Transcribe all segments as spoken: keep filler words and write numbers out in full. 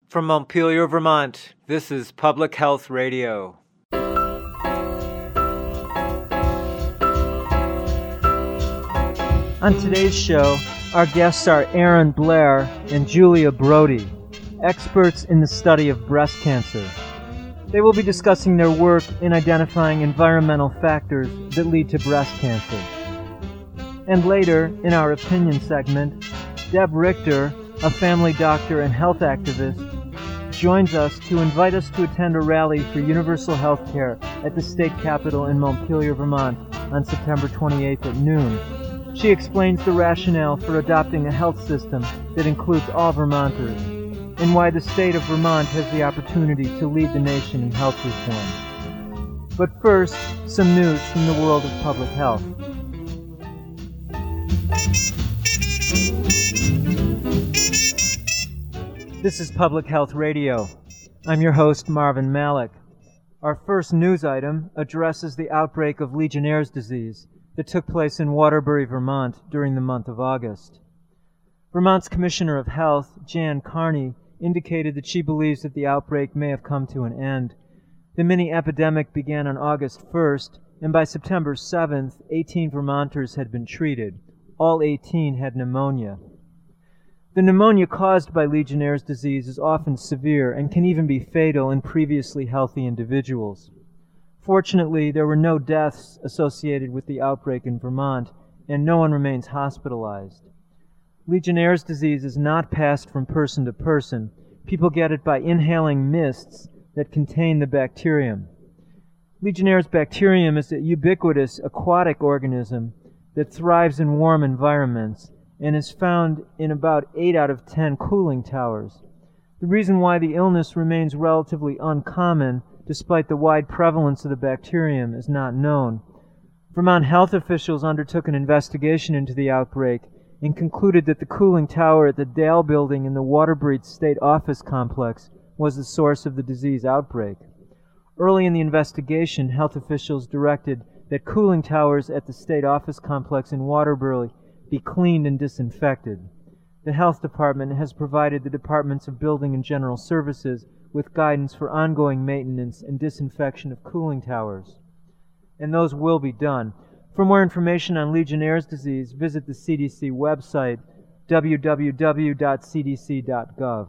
From Montpelier, Vermont, this is Public Health Radio. On today's show, our guests are Aaron Blair and Julia Brody, experts in the study of breast cancer. They will be discussing their work in identifying environmental factors that lead to breast cancer. And later, in our opinion segment, Deb Richter, a family doctor and health activist, joins us to invite us to attend a rally for universal health care at the state capitol in Montpelier, Vermont on September twenty-eighth at noon. She explains the rationale for adopting a health system that includes all Vermonters and why the state of Vermont has the opportunity to lead the nation in health reform. But first, some news from the world of public health. This is Public Health Radio. I'm your host, Marvin Malik. Our first news item addresses the outbreak of Legionnaire's disease that took place in Waterbury, Vermont during the month of August. Vermont's Commissioner of Health, Jan Carney, indicated that she believes that the outbreak may have come to an end. The mini-epidemic began on August first, and by September seventh, eighteen Vermonters had been treated. All eighteen had pneumonia. The pneumonia caused by Legionnaire's disease is often severe and can even be fatal in previously healthy individuals. Fortunately, there were no deaths associated with the outbreak in Vermont, and no one remains hospitalized. Legionnaire's disease is not passed from person to person. People get it by inhaling mists that contain the bacterium. Legionnaire's bacterium is a ubiquitous aquatic organism that thrives in warm environments and is found in about eight out of ten cooling towers. The reason why the illness remains relatively uncommon, despite the wide prevalence of the bacterium, is not known. Vermont health officials undertook an investigation into the outbreak and concluded that the cooling tower at the Dale Building in the Waterbury State Office Complex was the source of the disease outbreak. Early in the investigation, health officials directed that cooling towers at the State Office Complex in Waterbury be cleaned and disinfected. The Health Department has provided the Departments of Building and General Services with guidance for ongoing maintenance and disinfection of cooling towers. And those will be done. For more information on Legionnaire's disease, visit the C D C website, w w w dot c d c dot gov.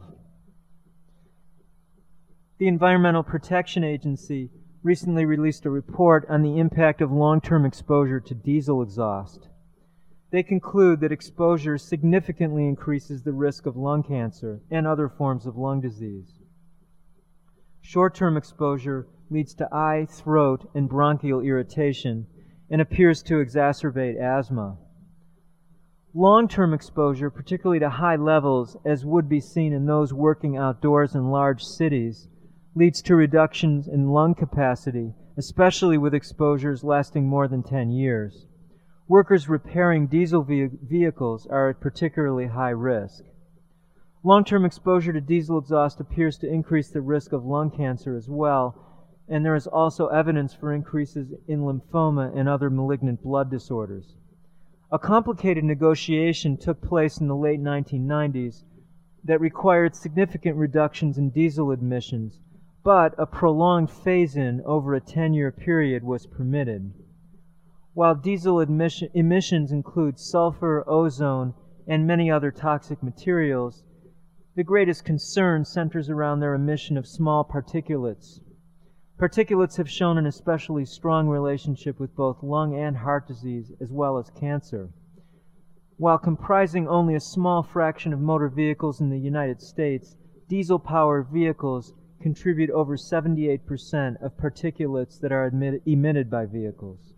The Environmental Protection Agency recently released a report on the impact of long-term exposure to diesel exhaust. They conclude that exposure significantly increases the risk of lung cancer and other forms of lung disease. Short-term exposure leads to eye, throat, and bronchial irritation and appears to exacerbate asthma. Long-term exposure, particularly to high levels, as would be seen in those working outdoors in large cities, leads to reductions in lung capacity, especially with exposures lasting more than ten years. Workers repairing diesel ve- vehicles are at particularly high risk. Long-term exposure to diesel exhaust appears to increase the risk of lung cancer as well, and there is also evidence for increases in lymphoma and other malignant blood disorders. A complicated negotiation took place in the late nineteen nineties that required significant reductions in diesel emissions, but a prolonged phase-in over a ten-year period was permitted. While diesel emission, emissions include sulfur, ozone, and many other toxic materials, the greatest concern centers around their emission of small particulates. Particulates have shown an especially strong relationship with both lung and heart disease, as well as cancer. While comprising only a small fraction of motor vehicles in the United States, diesel-powered vehicles contribute over seventy-eight percent of particulates that are emit- emitted by vehicles.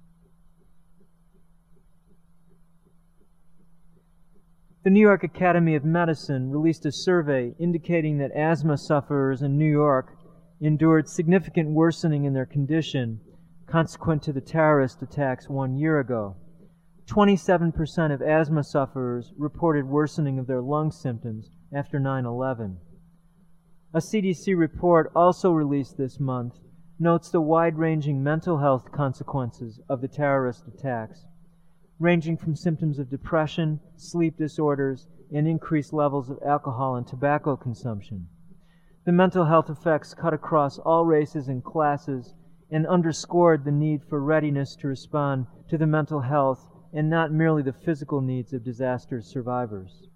The New York Academy of Medicine released a survey indicating that asthma sufferers in New York endured significant worsening in their condition consequent to the terrorist attacks one year ago. twenty-seven percent of asthma sufferers reported worsening of their lung symptoms after nine eleven. A C D C report also released this month notes the wide-ranging mental health consequences of the terrorist attacks, ranging from symptoms of depression, sleep disorders, and increased levels of alcohol and tobacco consumption. The mental health effects cut across all races and classes and underscored the need for readiness to respond to the mental health and not merely the physical needs of disaster survivors.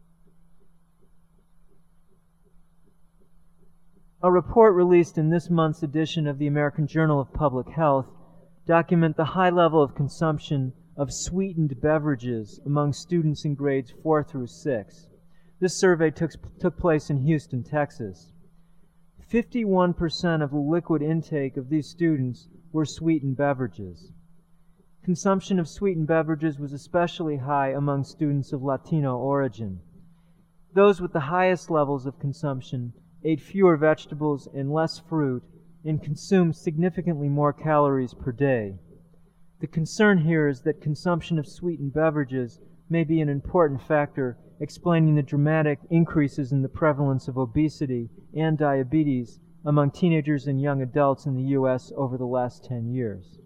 A report released in this month's edition of the American Journal of Public Health documents the high level of consumption of sweetened beverages among students in grades four through six. This survey took, took place in Houston, Texas. fifty-one percent of the liquid intake of these students were sweetened beverages. Consumption of sweetened beverages was especially high among students of Latino origin. Those with the highest levels of consumption ate fewer vegetables and less fruit and consumed significantly more calories per day. The concern here is that consumption of sweetened beverages may be an important factor explaining the dramatic increases in the prevalence of obesity and diabetes among teenagers and young adults in the U S over the last ten years.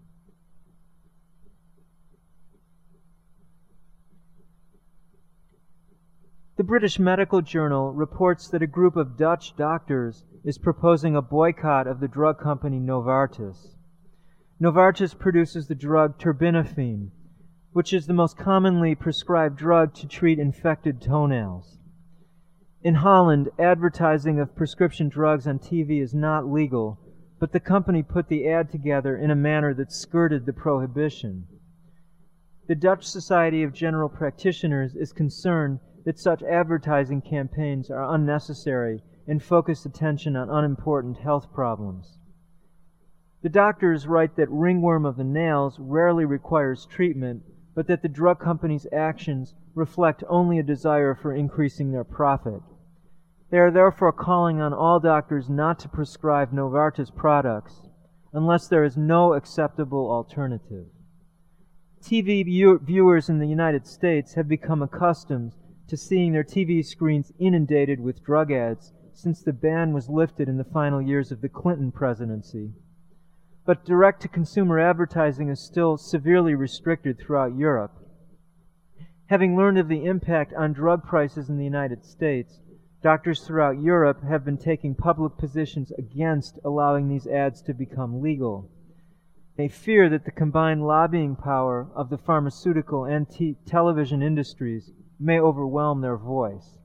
The British Medical Journal reports that a group of Dutch doctors is proposing a boycott of the drug company Novartis. Novartis produces the drug terbinafine, which is the most commonly prescribed drug to treat infected toenails. In Holland, advertising of prescription drugs on T V is not legal, but the company put the ad together in a manner that skirted the prohibition. The Dutch Society of General Practitioners is concerned that such advertising campaigns are unnecessary and focus attention on unimportant health problems. The doctors write that ringworm of the nails rarely requires treatment, but that the drug company's actions reflect only a desire for increasing their profit. They are therefore calling on all doctors not to prescribe Novartis products unless there is no acceptable alternative. T V view- viewers in the United States have become accustomed to seeing their T V screens inundated with drug ads since the ban was lifted in the final years of the Clinton presidency. But direct-to-consumer advertising is still severely restricted throughout Europe. Having learned of the impact on drug prices in the United States, doctors throughout Europe have been taking public positions against allowing these ads to become legal. They fear that the combined lobbying power of the pharmaceutical and t- television industries may overwhelm their voice.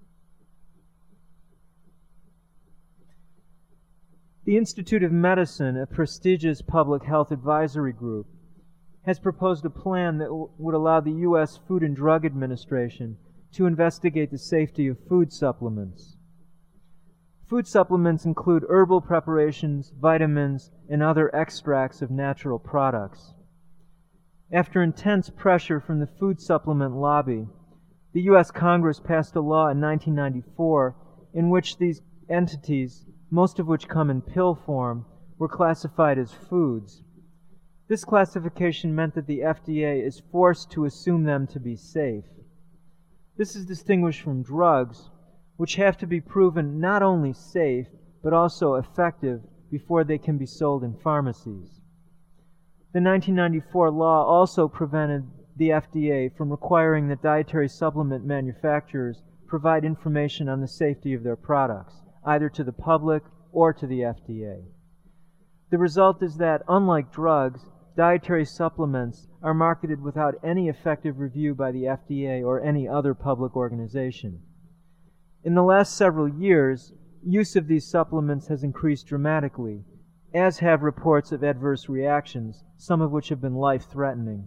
The Institute of Medicine, a prestigious public health advisory group, has proposed a plan that w- would allow the U S Food and Drug Administration to investigate the safety of food supplements. Food supplements include herbal preparations, vitamins, and other extracts of natural products. After intense pressure from the food supplement lobby, the U S Congress passed a law in nineteen ninety-four in which these entities, most of which come in pill form, were classified as foods. This classification meant that the F D A is forced to assume them to be safe. This is distinguished from drugs, which have to be proven not only safe, but also effective before they can be sold in pharmacies. The nineteen ninety-four law also prevented the F D A from requiring that dietary supplement manufacturers provide information on the safety of their products, either to the public or to the F D A. The result is that, unlike drugs, dietary supplements are marketed without any effective review by the F D A or any other public organization. In the last several years, use of these supplements has increased dramatically, as have reports of adverse reactions, some of which have been life-threatening.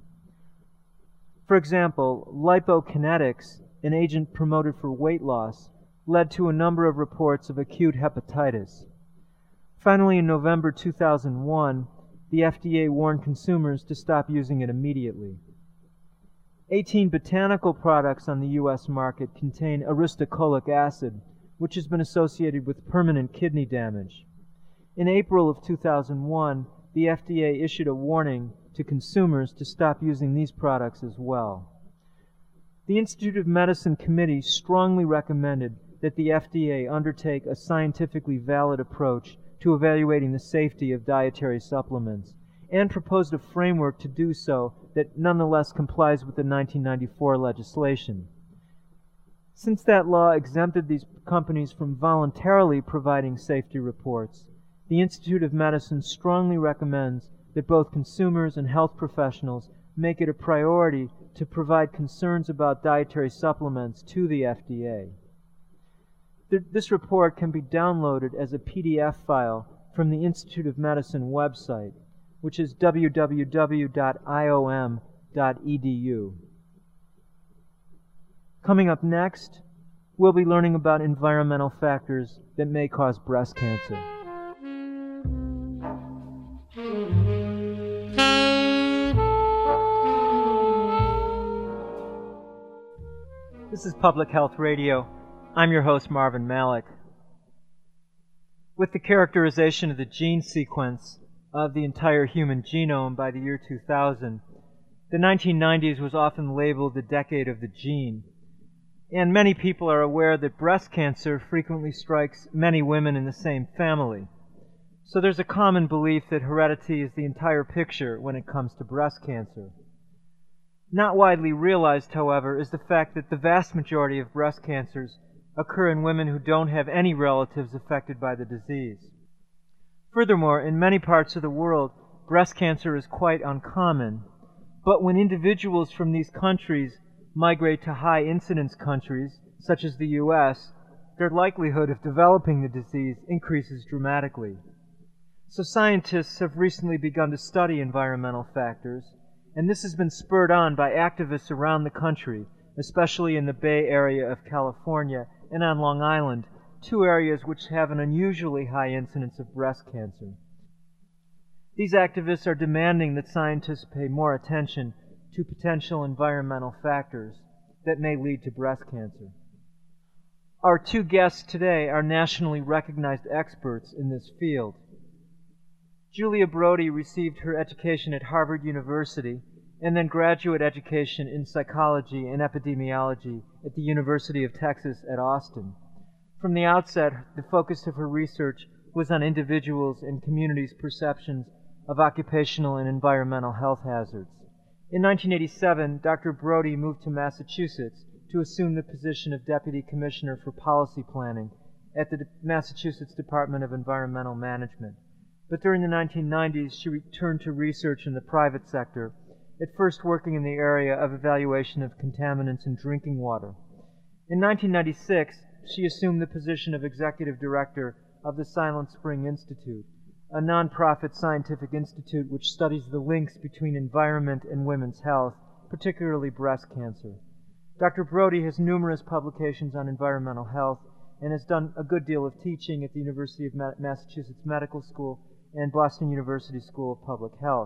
For example, lipokinetics, an agent promoted for weight loss, led to a number of reports of acute hepatitis. Finally, in November two thousand one, the F D A warned consumers to stop using it immediately. eighteen botanical products on the U S market contain aristocolic acid, which has been associated with permanent kidney damage. In April of two thousand one, the F D A issued a warning to consumers to stop using these products as well. The Institute of Medicine Committee strongly recommended that the F D A undertake a scientifically valid approach to evaluating the safety of dietary supplements, and proposed a framework to do so that nonetheless complies with the nineteen ninety-four legislation. Since that law exempted these companies from voluntarily providing safety reports, the Institute of Medicine strongly recommends that both consumers and health professionals make it a priority to provide concerns about dietary supplements to the F D A. Th- this report can be downloaded as a P D F file from the Institute of Medicine website, which is w w w dot i o m dot e d u. Coming up next, we'll be learning about environmental factors that may cause breast cancer. This is Public Health Radio. I'm your host, Marvin Malik. With the characterization of the gene sequence of the entire human genome by the year two thousand, the nineteen nineties was often labeled the decade of the gene. And many people are aware that breast cancer frequently strikes many women in the same family. So there's a common belief that heredity is the entire picture when it comes to breast cancer. Not widely realized, however, is the fact that the vast majority of breast cancers occur in women who don't have any relatives affected by the disease. Furthermore, in many parts of the world, breast cancer is quite uncommon. But when individuals from these countries migrate to high-incidence countries, such as the U S, their likelihood of developing the disease increases dramatically. So scientists have recently begun to study environmental factors, and this has been spurred on by activists around the country, especially in the Bay Area of California and on Long Island, two areas which have an unusually high incidence of breast cancer. These activists are demanding that scientists pay more attention to potential environmental factors that may lead to breast cancer. Our two guests today are nationally recognized experts in this field. Julia Brody received her education at Harvard University and then graduate education in psychology and epidemiology at the University of Texas at Austin. From the outset, the focus of her research was on individuals' and communities' perceptions of occupational and environmental health hazards. In nineteen eighty-seven, Doctor Brody moved to Massachusetts to assume the position of Deputy Commissioner for Policy Planning at the Massachusetts Department of Environmental Management. But during the nineteen nineties, she returned to research in the private sector, at first working in the area of evaluation of contaminants in drinking water. In nineteen ninety-six, she assumed the position of Executive Director of the Silent Spring Institute, a nonprofit scientific institute which studies the links between environment and women's health, particularly breast cancer. Doctor Brody has numerous publications on environmental health and has done a good deal of teaching at the University of Massachusetts Medical School and Boston University School of Public Health.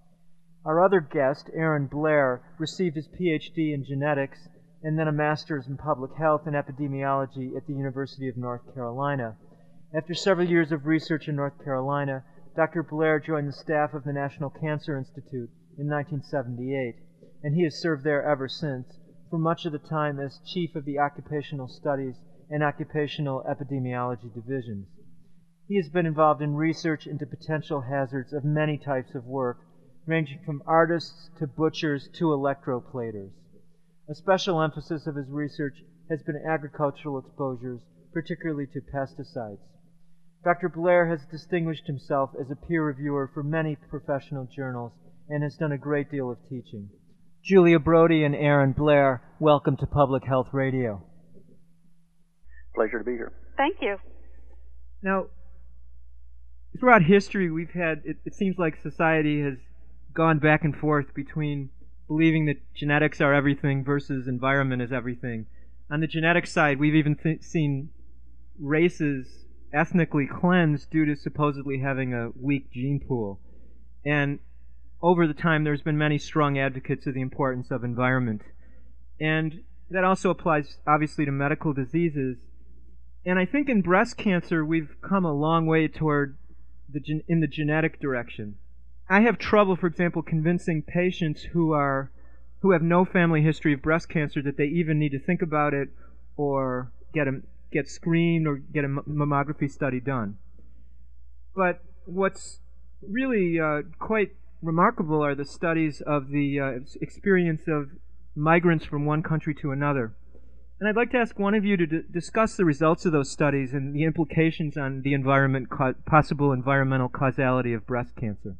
Our other guest, Aaron Blair, received his P H D in genetics and then a master's in public health and epidemiology at the University of North Carolina. After several years of research in North Carolina, Doctor Blair joined the staff of the National Cancer Institute in nineteen seventy-eight, and he has served there ever since, for much of the time as chief of the Occupational Studies and Occupational Epidemiology divisions. He has been involved in research into potential hazards of many types of work, ranging from artists to butchers to electroplaters. A special emphasis of his research has been agricultural exposures, particularly to pesticides. Doctor Blair has distinguished himself as a peer reviewer for many professional journals and has done a great deal of teaching. Julia Brody and Aaron Blair, welcome to Public Health Radio. Pleasure to be here. Thank you. Now, throughout history, we've had, it, it seems like society has gone back and forth between believing that genetics are everything versus environment is everything. On the genetic side, we've even th- seen races ethnically cleansed due to supposedly having a weak gene pool. And over the time, there's been many strong advocates of the importance of environment. And that also applies, obviously, to medical diseases. And I think in breast cancer, we've come a long way toward the gen- in the genetic direction. I have trouble, for example, convincing patients who are who have no family history of breast cancer that they even need to think about it or get a, get screened or get a mammography study done. But what's really uh, quite remarkable are the studies of the uh, experience of migrants from one country to another. And I'd like to ask one of you to d- discuss the results of those studies and the implications on the environment, co- possible environmental causality of breast cancer.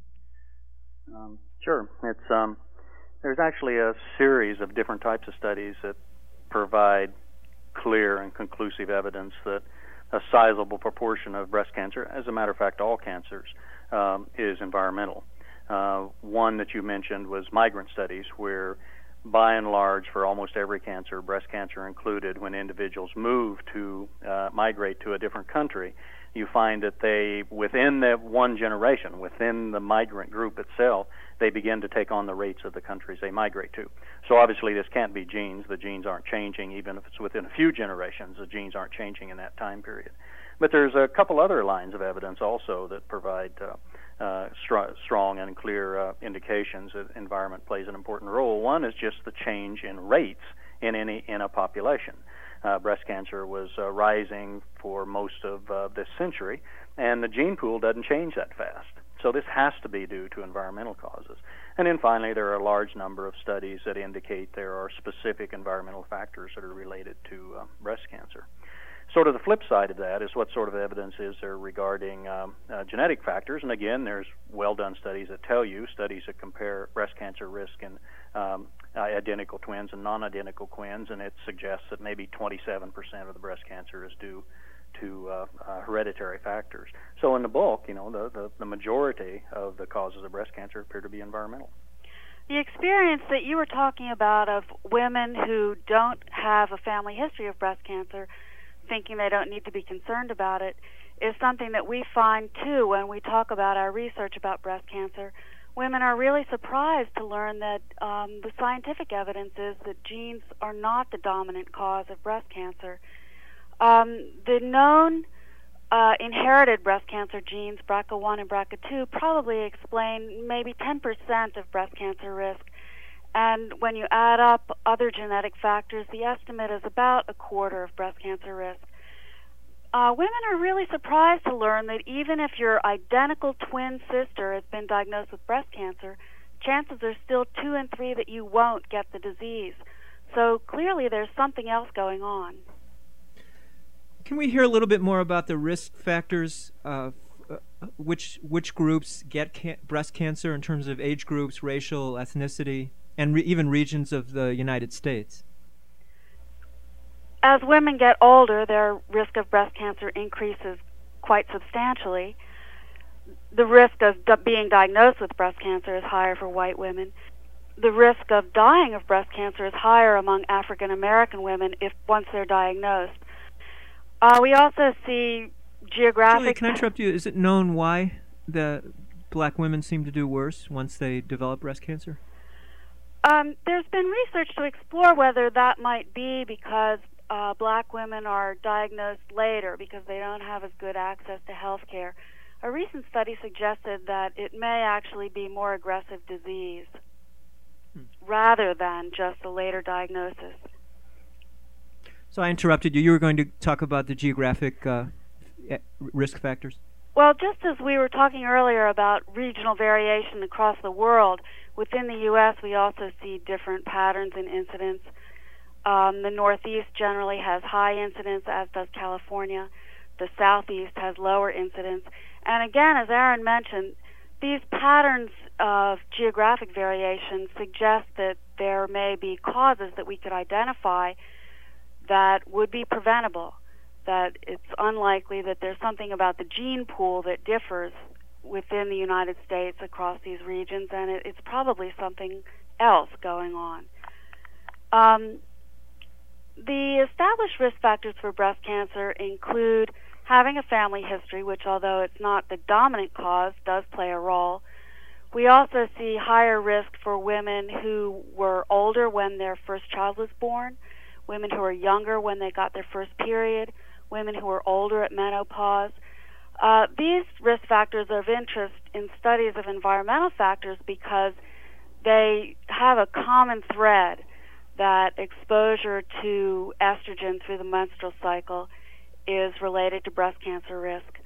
Um, sure. It's um, there's actually a series of different types of studies that provide clear and conclusive evidence that a sizable proportion of breast cancer, as a matter of fact, all cancers, um, is environmental. Uh, one that you mentioned was migrant studies, where by and large, for almost every cancer, breast cancer included, when individuals move to uh, migrate to a different country, you find that they, within the one generation, within the migrant group itself, they begin to take on the rates of the countries they migrate to. So obviously this can't be genes. The genes aren't changing. Even if it's within a few generations, the genes aren't changing in that time period. But there's a couple other lines of evidence also that provide uh, uh, str- strong and clear uh, indications that environment plays an important role. One is just the change in rates in any in a population. Uh, breast cancer was uh, rising for most of uh, this century, and the gene pool doesn't change that fast. So this has to be due to environmental causes. And then finally, there are a large number of studies that indicate there are specific environmental factors that are related to uh, breast cancer. Sort of the flip side of that is what sort of evidence is there regarding um, uh, genetic factors. And again, there's well-done studies that tell you, studies that compare breast cancer risk in um, uh, identical twins and non-identical twins, and it suggests that maybe twenty-seven percent of the breast cancer is due to uh, uh, hereditary factors. So in the bulk, you know, the, the, the majority of the causes of breast cancer appear to be environmental. The experience that you were talking about of women who don't have a family history of breast cancer, thinking they don't need to be concerned about it, is something that we find too when we talk about our research about breast cancer. Women are really surprised to learn that um, the scientific evidence is that genes are not the dominant cause of breast cancer. Um, the known uh, inherited breast cancer genes, B R C A one and B R C A two, probably explain maybe ten percent of breast cancer risk. And when you add up other genetic factors, the estimate is about a quarter of breast cancer risk. Uh, women are really surprised to learn that even if your identical twin sister has been diagnosed with breast cancer, chances are still two in three that you won't get the disease. So clearly there's something else going on. Can we hear a little bit more about the risk factors, uh, which which groups get ca- breast cancer in terms of age groups, racial, ethnicity, and re- even regions of the United States? As women get older, their risk of breast cancer increases quite substantially. The risk of d- being diagnosed with breast cancer is higher for white women. The risk of dying of breast cancer is higher among African American women if once they're diagnosed. Uh, we also see geographic... Julia, can I interrupt you? Is it known why the black women seem to do worse once they develop breast cancer? Um, there's been research to explore whether that might be because uh, black women are diagnosed later because they don't have as good access to health care. A recent study suggested that it may actually be more aggressive disease hmm. rather than just a later diagnosis. So I interrupted you. You were going to talk about the geographic uh, risk factors. Well, just as we were talking earlier about regional variation across the world, within the U S we also see different patterns in incidence. Um, the Northeast generally has high incidence, as does California. The Southeast has lower incidence. And again, as Aaron mentioned, these patterns of geographic variation suggest that there may be causes that we could identify that would be preventable, that it's unlikely that there's something about the gene pool that differs within the United States across these regions, and it, it's probably something else going on. Um, the established risk factors for breast cancer include having a family history, which, although it's not the dominant cause, does play a role. We also see higher risk for women who were older when their first child was born, women who are younger when they got their first period, women who are older at menopause. Uh, these risk factors are of interest in studies of environmental factors because they have a common thread, that exposure to estrogen through the menstrual cycle is related to breast cancer risk.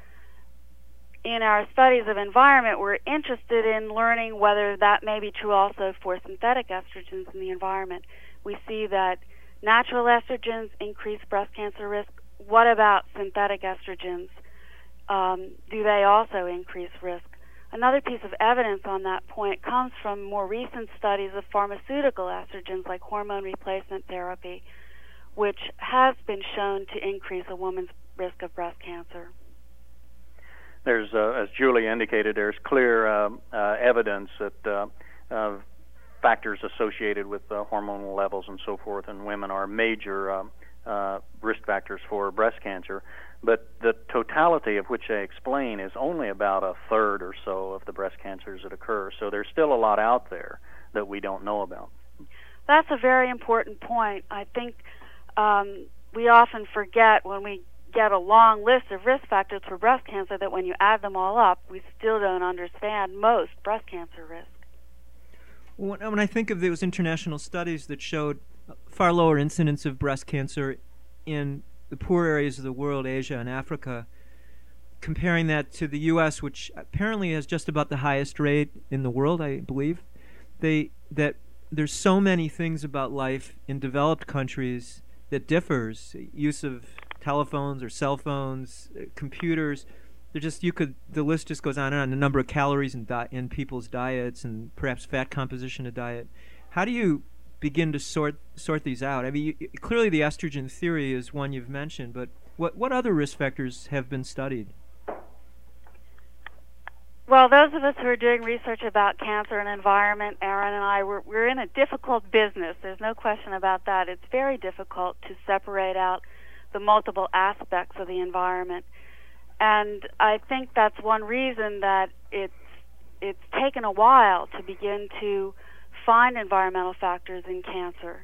In our studies of environment, we're interested in learning whether that may be true also for synthetic estrogens in the environment. We see that natural estrogens increase breast cancer risk. What about synthetic estrogens? Um, do they also increase risk? Another piece of evidence on that point comes from more recent studies of pharmaceutical estrogens like hormone replacement therapy, which has been shown to increase a woman's risk of breast cancer. There's, uh, as Julie indicated, there's clear uh, uh, evidence that uh, uh, factors associated with uh, hormonal levels and so forth in women are major uh, uh, risk factors for breast cancer. But the totality of which they explain is only about a third or so of the breast cancers that occur. So there's still a lot out there that we don't know about. That's a very important point. I think um, we often forget when we get a long list of risk factors for breast cancer that when you add them all up, we still don't understand most breast cancer risk. When I think of those international studies that showed far lower incidence of breast cancer in the poor areas of the world, Asia and Africa, comparing that to the U S, which apparently has just about the highest rate in the world, I believe, they that there's so many things about life in developed countries that differs. Use of telephones or cell phones, uh, computers. They're just you could the list just goes on and on. The number of calories in di- in people's diets and perhaps fat composition of diet. How do you begin to sort sort these out? I mean, you, clearly the estrogen theory is one you've mentioned, but what what other risk factors have been studied? Well, those of us who are doing research about cancer and environment, Aaron and I, we're, we're in a difficult business. There's no question about that. It's very difficult to separate out the multiple aspects of the environment. And I think that's one reason that it's it's taken a while to begin to find environmental factors in cancer.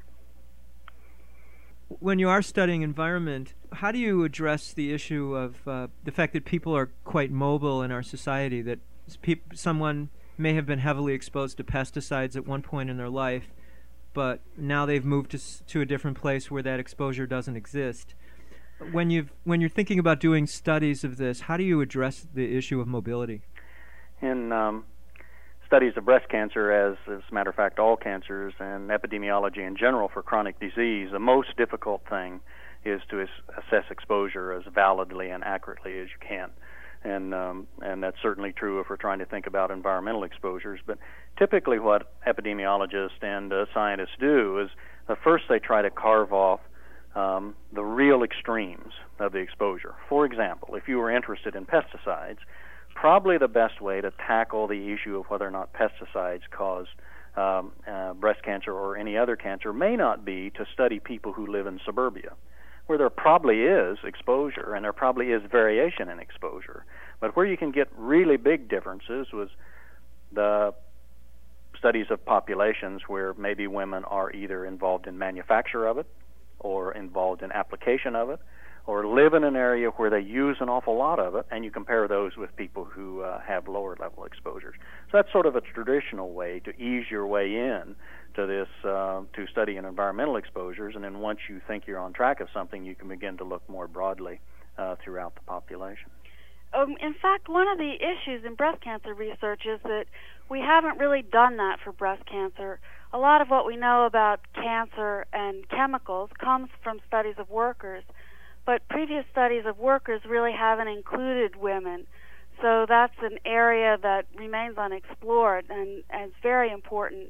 When you are studying environment, how do you address the issue of uh, the fact that people are quite mobile in our society, that peop- someone may have been heavily exposed to pesticides at one point in their life, but now they've moved to, s- to a different place where that exposure doesn't exist? When you've when you're thinking about doing studies of this, how do you address the issue of mobility? In um, studies of breast cancer, as, as a matter of fact, all cancers and epidemiology in general for chronic disease, the most difficult thing is to as- assess exposure as validly and accurately as you can. And um, and that's certainly true if we're trying to think about environmental exposures. But typically what epidemiologists and uh, scientists do is uh, first they try to carve off Um, the real extremes of the exposure. For example, if you were interested in pesticides, probably the best way to tackle the issue of whether or not pesticides cause um, uh, breast cancer or any other cancer may not be to study people who live in suburbia, where there probably is exposure and there probably is variation in exposure. But where you can get really big differences was the studies of populations where maybe women are either involved in manufacture of it, or involved in application of it, or live in an area where they use an awful lot of it, and you compare those with people who uh, have lower level exposures. So that's sort of a traditional way to ease your way in to this, uh, to studying environmental exposures, and then once you think you're on track of something, you can begin to look more broadly uh, throughout the population. Um, in fact, one of the issues in breast cancer research is that we haven't really done that for breast cancer. A lot of what we know about cancer and chemicals comes from studies of workers, but previous studies of workers really haven't included women. So that's an area that remains unexplored and, and is very important.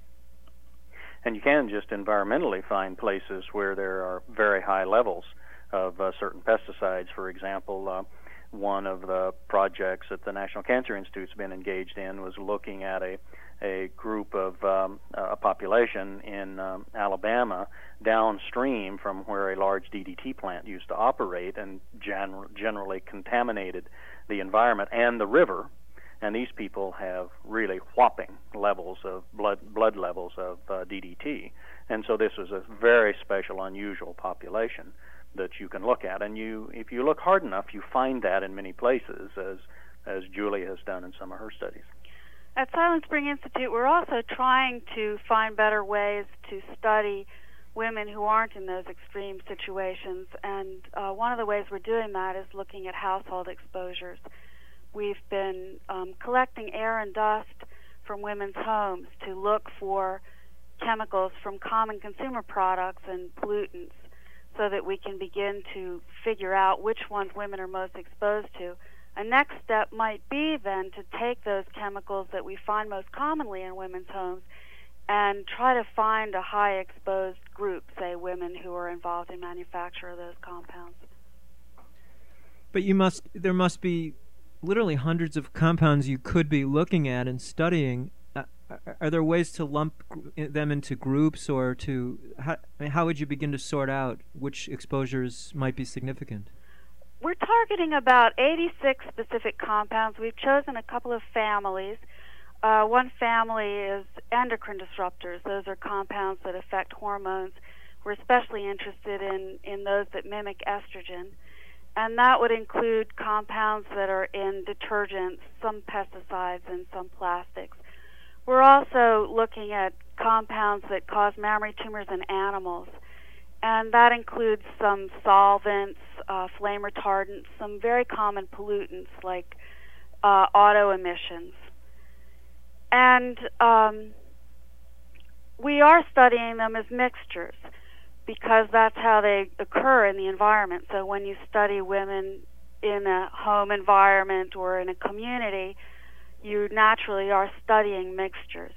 And you can just environmentally find places where there are very high levels of uh, certain pesticides. For example, uh, one of the projects that the National Cancer Institute's been engaged in was looking at a a group of um, a population in um, Alabama downstream from where a large D D T plant used to operate, and gen- generally contaminated the environment and the river. And these people have really whopping levels of blood blood levels of uh, D D T. And so this was a very special, unusual population that you can look at. And you, if you look hard enough, you find that in many places, as as Julie has done in some of her studies. At Silent Spring Institute, we're also trying to find better ways to study women who aren't in those extreme situations. And uh, one of the ways we're doing that is looking at household exposures. We've been um, collecting air and dust from women's homes to look for chemicals from common consumer products and pollutants so that we can begin to figure out which ones women are most exposed to. A next step might be then to take those chemicals that we find most commonly in women's homes and try to find a high exposed group, say women who are involved in manufacture of those compounds. But you must, there must be literally hundreds of compounds you could be looking at and studying. Uh, are there ways to lump them into groups, or to, how, I mean, how would you begin to sort out which exposures might be significant? We're targeting about eighty-six specific compounds. We've chosen a couple of families. Uh, one family is endocrine disruptors. Those are compounds that affect hormones. We're especially interested in, in those that mimic estrogen. And that would include compounds that are in detergents, some pesticides, and some plastics. We're also looking at compounds that cause mammary tumors in animals. And that includes some solvents, uh, flame retardants, some very common pollutants like uh, auto emissions. And um, we are studying them as mixtures because that's how they occur in the environment. So when you study women in a home environment or in a community, you naturally are studying mixtures.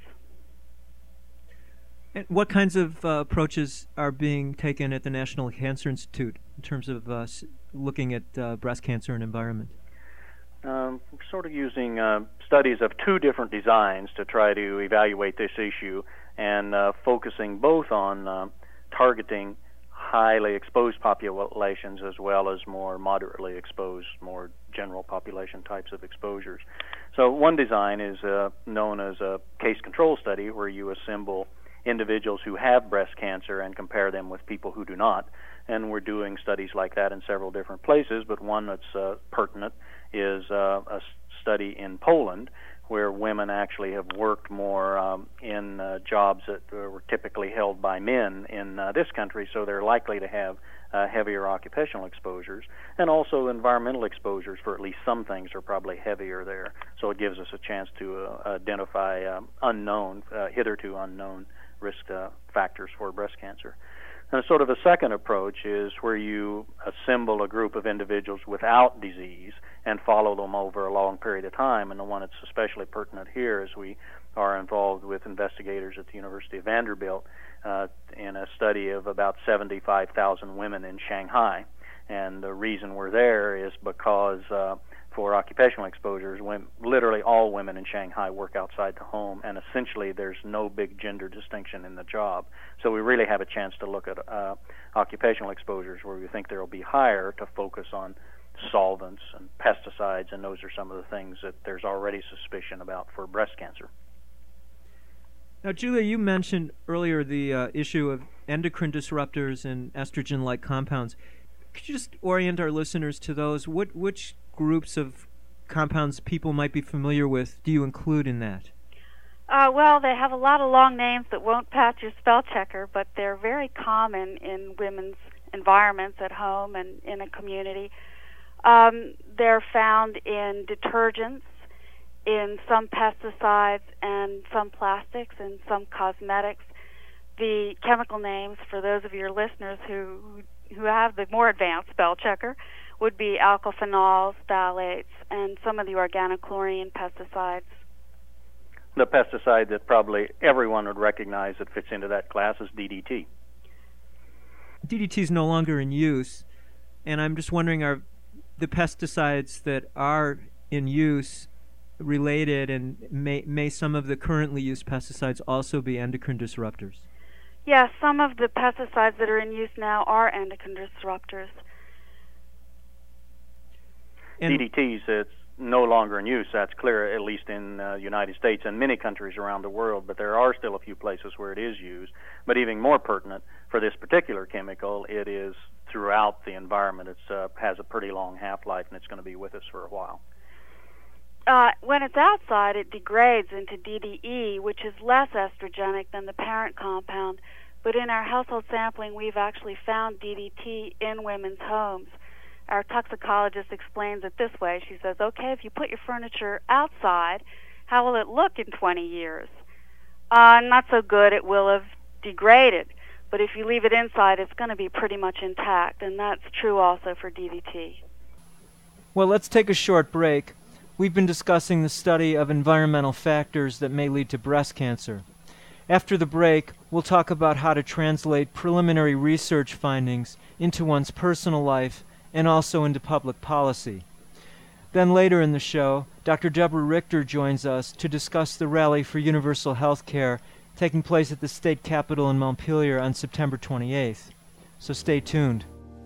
And what kinds of uh, approaches are being taken at the National Cancer Institute in terms of uh, s- looking at uh, breast cancer and environment? Um, we're sort of using uh, studies of two different designs to try to evaluate this issue, and uh, focusing both on uh, targeting highly exposed populations as well as more moderately exposed, more general population types of exposures. So one design is uh, known as a case control study, where you assemble individuals who have breast cancer and compare them with people who do not. And we're doing studies like that in several different places, but one that's uh, pertinent is uh, a study in Poland, where women actually have worked more um, in uh, jobs that uh, were typically held by men in uh, this country, so they're likely to have uh, heavier occupational exposures, and also environmental exposures for at least some things are probably heavier there. So it gives us a chance to uh, identify um, unknown, uh, hitherto unknown risk uh, factors for breast cancer. And sort of a second approach is where you assemble a group of individuals without disease and follow them over a long period of time. And the one that's especially pertinent here is we are involved with investigators at the University of Vanderbilt uh, in a study of about seventy-five thousand women in Shanghai. And the reason we're there is because uh, for occupational exposures, when literally all women in Shanghai work outside the home, and essentially there's no big gender distinction in the job. So we really have a chance to look at uh, occupational exposures where we think there will be higher, to focus on solvents and pesticides, and those are some of the things that there's already suspicion about for breast cancer. Now, Julia, you mentioned earlier the uh, issue of endocrine disruptors and estrogen-like compounds. Could you just orient our listeners to those? What, which groups of compounds people might be familiar with do you include in that? Uh, well, they have a lot of long names that won't pass your spell checker, but they're very common in women's environments at home and in a community. Um, they're found in detergents, in some pesticides, and some plastics, and some cosmetics. The chemical names, for those of your listeners who who have the more advanced spell checker, would be alkylphenols, phthalates, and some of the organochlorine pesticides. The pesticide that probably everyone would recognize that fits into that class is D D T. D D T is no longer in use, and I'm just wondering, are the pesticides that are in use related, and may, may some of the currently used pesticides also be endocrine disruptors? Yes, some of the pesticides that are in use now are endocrine disruptors. And D D Ts, it's no longer in use, that's clear, at least in the uh, United States and many countries around the world, but there are still a few places where it is used. But even more pertinent, for this particular chemical, it is throughout the environment. It uh, has a pretty long half-life, and it's going to be with us for a while. Uh, when it's outside, it degrades into D D E, which is less estrogenic than the parent compound. But in our household sampling, we've actually found D D T in women's homes. Our toxicologist explains it this way. She says, okay, if you put your furniture outside, how will it look in twenty years? Uh, not so good. It will have degraded. But if you leave it inside, it's going to be pretty much intact, and that's true also for D D T. Well, let's take a short break. We've been discussing the study of environmental factors that may lead to breast cancer. After the break, we'll talk about how to translate preliminary research findings into one's personal life and also into public policy. Then later in the show, Doctor Deborah Richter joins us to discuss the Rally for Universal Health Care taking place at the state capitol in Montpelier on September twenty-eighth. So stay tuned.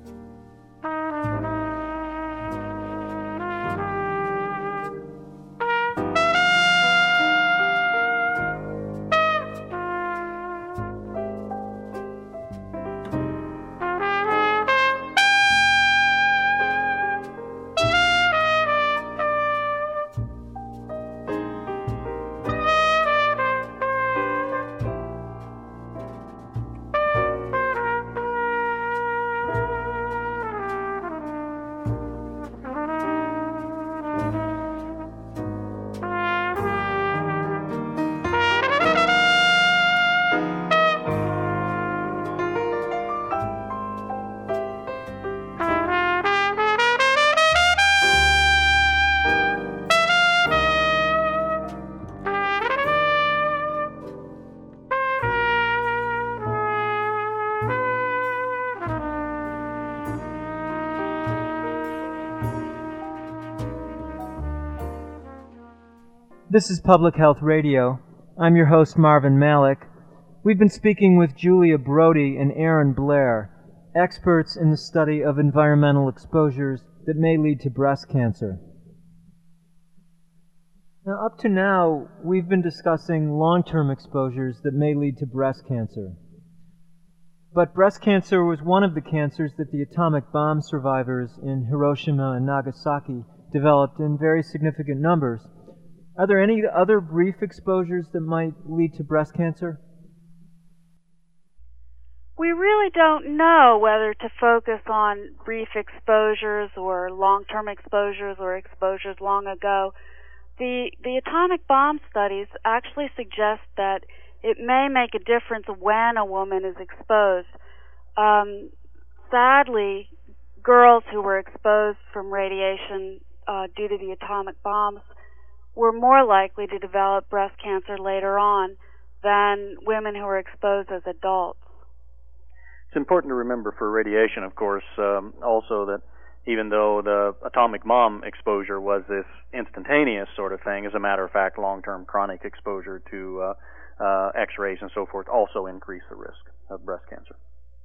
This is Public Health Radio. I'm your host, Marvin Malik. We've been speaking with Julia Brody and Aaron Blair, experts in the study of environmental exposures that may lead to breast cancer. Now, up to now, we've been discussing long-term exposures that may lead to breast cancer. But breast cancer was one of the cancers that the atomic bomb survivors in Hiroshima and Nagasaki developed in very significant numbers. Are there any other brief exposures that might lead to breast cancer? We really don't know whether to focus on brief exposures or long-term exposures or exposures long ago. The, the atomic bomb studies actually suggest that it may make a difference when a woman is exposed. Um, sadly, girls who were exposed from radiation uh, due to the atomic bombs were more likely to develop breast cancer later on than women who were exposed as adults. It's important to remember for radiation, of course, um, also that even though the atomic bomb exposure was this instantaneous sort of thing, as a matter of fact, long-term chronic exposure to uh, uh, X-rays and so forth also increase the risk of breast cancer.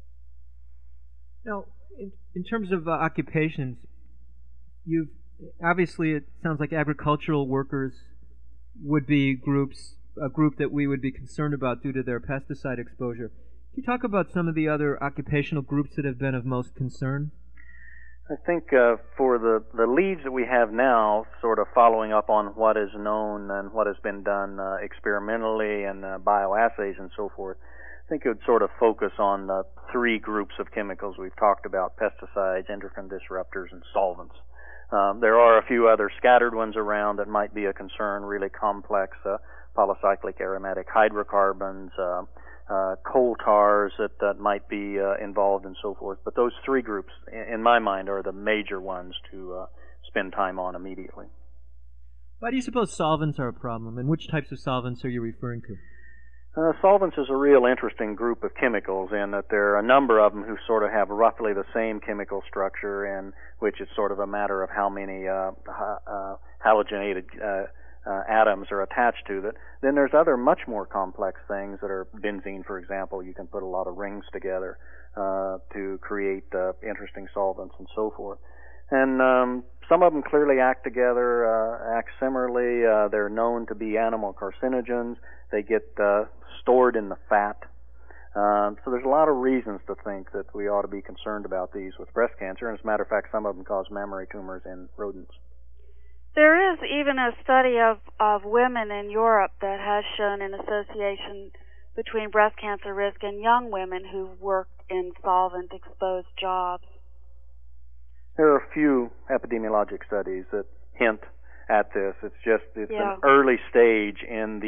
Now, in, in terms of uh, occupations, you've obviously, it sounds like agricultural workers would be groups, a group that we would be concerned about due to their pesticide exposure. Can you talk about some of the other occupational groups that have been of most concern? I think uh, for the, the leads that we have now, sort of following up on what is known and what has been done uh, experimentally and uh, bioassays and so forth, I think it would sort of focus on the three groups of chemicals we've talked about: pesticides, endocrine disruptors, and solvents. Um, there are a few other scattered ones around that might be a concern, really complex uh, polycyclic aromatic hydrocarbons, uh, uh, coal tars that, that might be uh, involved and so forth. But those three groups, in, in my mind, are the major ones to uh, spend time on immediately. Why do you suppose solvents are a problem, and which types of solvents are you referring to? Uh, solvents is a real interesting group of chemicals in that there are a number of them who sort of have roughly the same chemical structure, in which it's sort of a matter of how many uh, uh, halogenated uh, uh, atoms are attached to it. Then there's other much more complex things that are benzene, for example. You can put a lot of rings together uh, to create uh, interesting solvents and so forth. And um, some of them clearly act together, uh, act similarly. Uh, they're known to be animal carcinogens. They get uh, stored in the fat. Um, so there's a lot of reasons to think that we ought to be concerned about these with breast cancer. And as a matter of fact, some of them cause mammary tumors in rodents. There is even a study of, of women in Europe that has shown an association between breast cancer risk and young women who worked in solvent-exposed jobs. There are a few epidemiologic studies that hint at this. It's just it's yeah. an early stage in the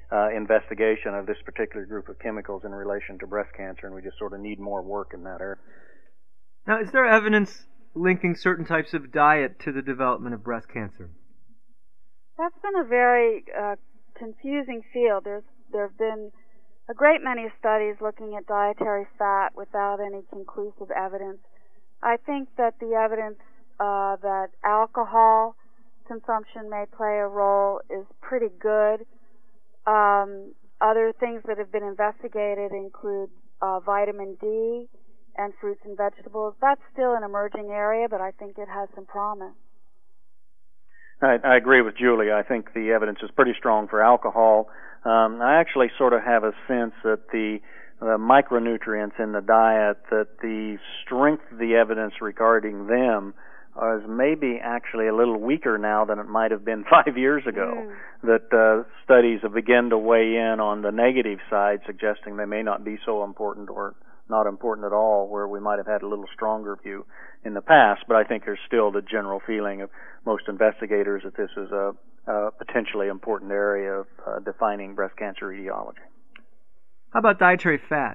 uh, investigation of this particular group of chemicals in relation to breast cancer, and we just sort of need more work in that area. Now, is there evidence linking certain types of diet to the development of breast cancer? That's been a very uh, confusing field. There's there have been a great many studies looking at dietary fat without any conclusive evidence. I think that the evidence uh, that alcohol consumption may play a role is pretty good. Um, other things that have been investigated include uh, vitamin D and fruits and vegetables. That's still an emerging area, but I think it has some promise. I, I agree with Julie. I think the evidence is pretty strong for alcohol. Um, I actually sort of have a sense that the, the micronutrients in the diet, that the strength of the evidence regarding them is maybe actually a little weaker now than it might have been five years ago. Mm. That uh, studies have begun to weigh in on the negative side, suggesting they may not be so important or not important at all, where we might have had a little stronger view in the past. But I think there's still the general feeling of most investigators that this is a, a potentially important area of uh, defining breast cancer etiology. How about dietary fat?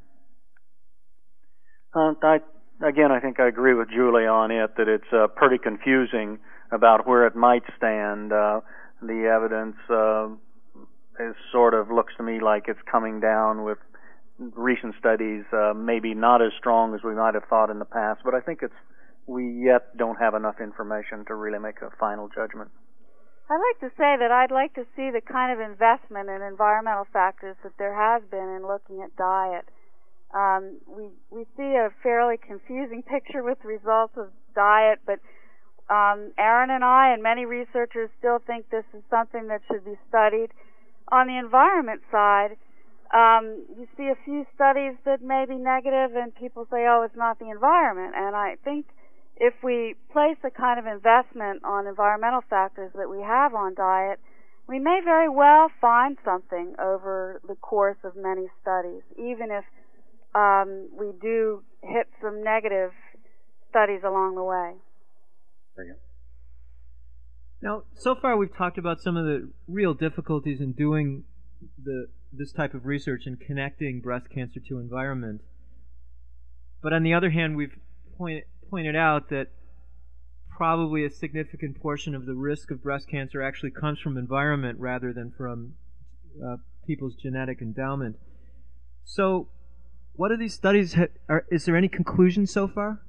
Uh, I, again, I think I agree with Julie on it, that it's uh, pretty confusing about where it might stand. Uh, the evidence uh, is sort of looks to me like it's coming down with recent studies, uh, maybe not as strong as we might have thought in the past, but I think it's we yet don't have enough information to really make a final judgment. I'd like to say that I'd like to see the kind of investment in environmental factors that there has been in looking at diet. Um, we we see a fairly confusing picture with results of diet, but um, Aaron and I and many researchers still think this is something that should be studied. On the environment side, um, you see a few studies that may be negative, and people say, oh, it's not the environment. And I think if we place a kind of investment on environmental factors that we have on diet, we may very well find something over the course of many studies, even if um, we do hit some negative studies along the way. There you go. Now, so far we've talked about some of the real difficulties in doing the this type of research and connecting breast cancer to environment. But on the other hand, we've point, pointed out that probably a significant portion of the risk of breast cancer actually comes from environment rather than from uh, people's genetic endowment. So, what are these studies? Ha- are, is there any conclusion so far?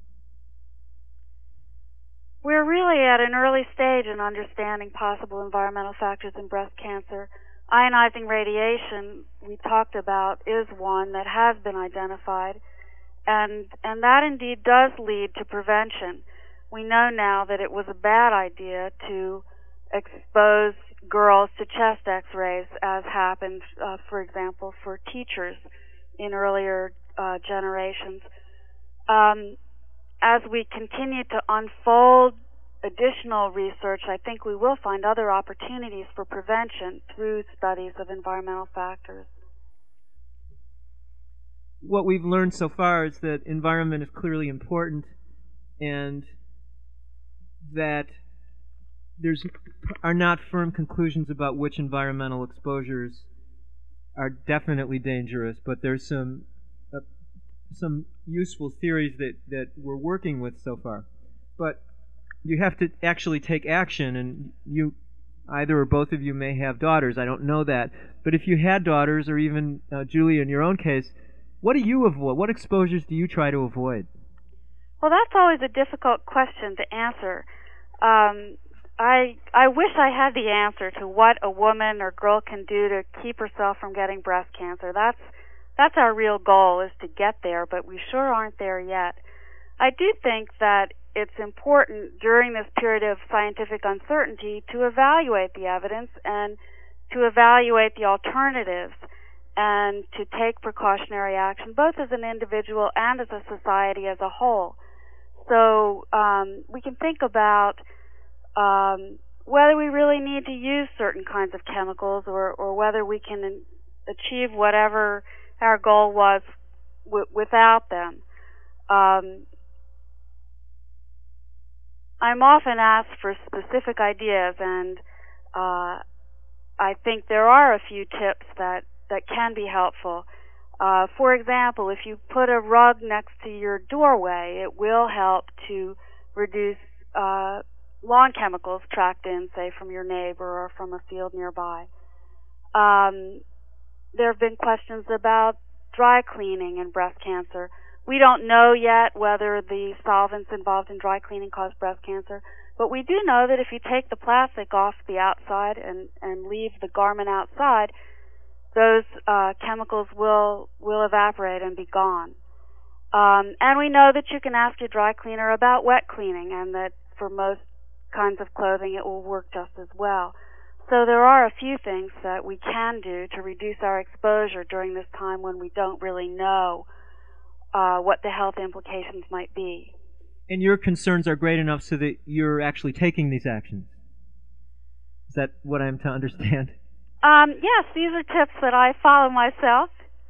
We're really at an early stage in understanding possible environmental factors in breast cancer. Ionizing radiation, we talked about, is one that has been identified, and and that indeed does lead to prevention. We know now that it was a bad idea to expose girls to chest x-rays, as happened, uh, for example, for teachers in earlier uh, generations. Um, as we continue to unfold additional research, I think we will find other opportunities for prevention through studies of environmental factors. What we've learned so far is that environment is clearly important, and that there's are not firm conclusions about which environmental exposures are definitely dangerous, but there's some uh, some useful theories that, that we're working with so far. But you have to actually take action, and you, either or both of you may have daughters. I don't know that. But if you had daughters, or even uh, Julie in your own case, what do you avoid? What exposures do you try to avoid? Well, that's always a difficult question to answer. Um, I I wish I had the answer to what a woman or girl can do to keep herself from getting breast cancer. That's that's our real goal, is to get there, but we sure aren't there yet. I do think that it's important during this period of scientific uncertainty to evaluate the evidence and to evaluate the alternatives and to take precautionary action, both as an individual and as a society as a whole. So um, we can think about um, whether we really need to use certain kinds of chemicals, or, or whether we can achieve whatever our goal was w- without them. Um, I'm often asked for specific ideas, and uh, I think there are a few tips that, that can be helpful. Uh, for example, if you put a rug next to your doorway, it will help to reduce uh, lawn chemicals tracked in, say, from your neighbor or from a field nearby. Um, there have been questions about dry cleaning and breast cancer. We don't know yet whether the solvents involved in dry cleaning cause breast cancer, but we do know that if you take the plastic off the outside and, and leave the garment outside, those uh, chemicals will will evaporate and be gone. Um, and we know that you can ask your dry cleaner about wet cleaning, and that for most kinds of clothing it will work just as well. So there are a few things that we can do to reduce our exposure during this time when we don't really know uh, what the health implications might be. And your concerns are great enough so that you're actually taking these actions. Is that what I'm to understand? Um, yes, these are tips that I follow myself.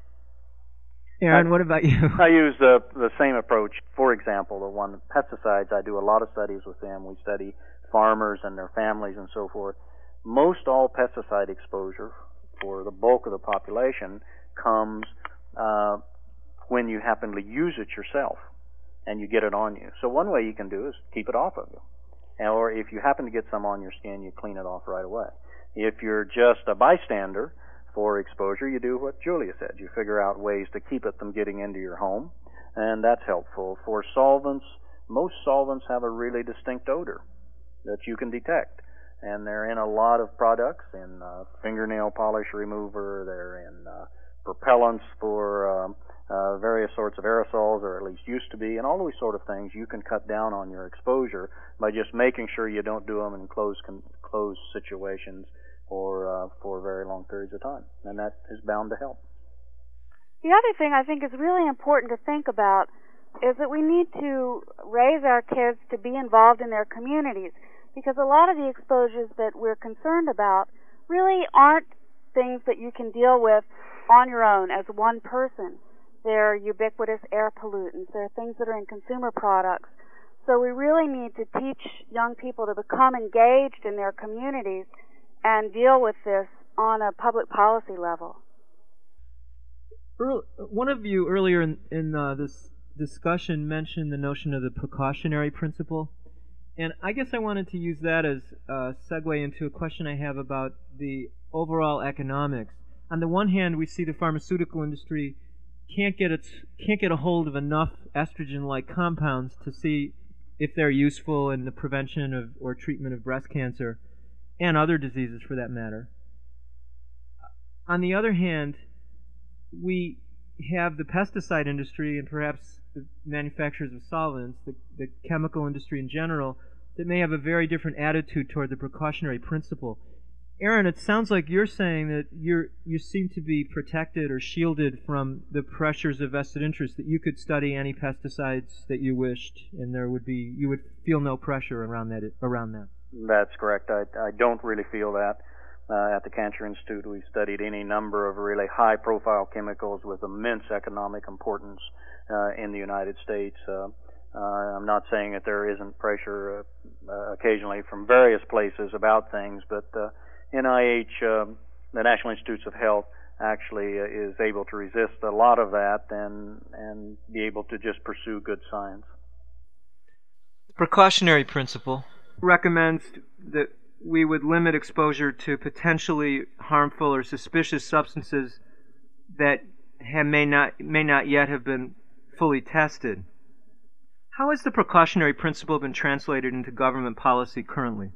Aaron, what about you? I use the the same approach. For example, the one pesticides, I do a lot of studies with them. We study farmers and their families and so forth. Most all pesticide exposure for the bulk of the population comes uh, when you happen to use it yourself and you get it on you. So one way you can do is keep it off of you. Or if you happen to get some on your skin, you clean it off right away. If you're just a bystander for exposure, you do what Julia said. You figure out ways to keep it from getting into your home, and that's helpful. For solvents, most solvents have a really distinct odor that you can detect, and they're in a lot of products, in uh, fingernail polish remover, they're in uh, propellants for um, uh, various sorts of aerosols, or at least used to be, and all these sort of things. You can cut down on your exposure by just making sure you don't do them in closed, con- closed situations or uh, for very long periods of time, and that is bound to help. The other thing I think is really important to think about is that we need to raise our kids to be involved in their communities, because a lot of the exposures that we're concerned about really aren't things that you can deal with on your own as one person. They're ubiquitous air pollutants. They're things that are in consumer products. So we really need to teach young people to become engaged in their communities and deal with this on a public policy level. Earl, one of you earlier in, in uh, this discussion mentioned the notion of the precautionary principle. And I guess I wanted to use that as a segue into a question I have about the overall economics. On the one hand, we see the pharmaceutical industry can't get its can't get a hold of enough estrogen-like compounds to see if they're useful in the prevention of or treatment of breast cancer and other diseases for that matter. On the other hand, we have the pesticide industry and perhaps the manufacturers of solvents, the, the chemical industry in general, that may have a very different attitude toward the precautionary principle. Aaron, it sounds like you're saying that you're you seem to be protected or shielded from the pressures of vested interest, that you could study any pesticides that you wished, and there would be you would feel no pressure around that around that. That's correct. I, I don't really feel that. Uh, at the Cancer Institute, we've studied any number of really high-profile chemicals with immense economic importance uh, in the United States. Uh, uh, I'm not saying that there isn't pressure uh, uh, occasionally from various places about things, but uh, N I H, um, the National Institutes of Health, actually uh, is able to resist a lot of that and and be able to just pursue good science. The precautionary principle recommends that we would limit exposure to potentially harmful or suspicious substances that have, may not may not yet have been fully tested. How has the precautionary principle been translated into government policy currently?